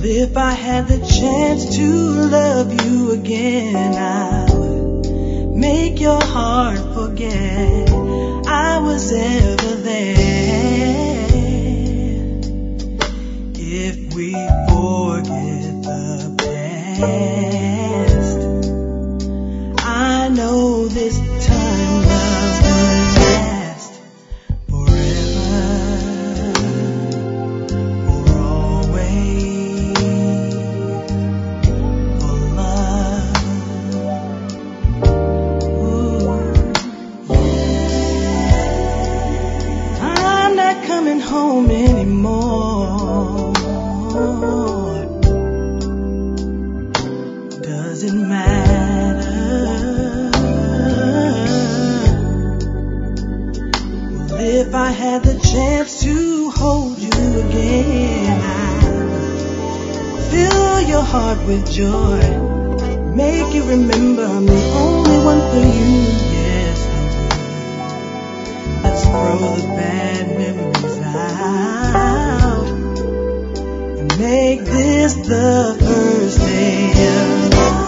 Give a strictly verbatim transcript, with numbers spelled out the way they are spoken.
If I had the chance to love you again, I would make your heart forget I was ever there. If we forget the past, I know this time love will last forever, for always, for love. Ooh. I'm not coming home anymore. Doesn't matter. Well, if I had the chance to hold you again, I'd fill your heart with joy, make you remember I'm the only one for you. Yes, let's throw the bad memories out and make this the first day of